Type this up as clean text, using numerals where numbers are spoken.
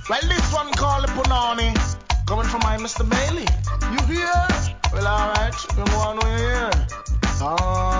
Like this one called the Punani, coming from my Mr. Bailey. You hear? Well, alright, you know what we hear.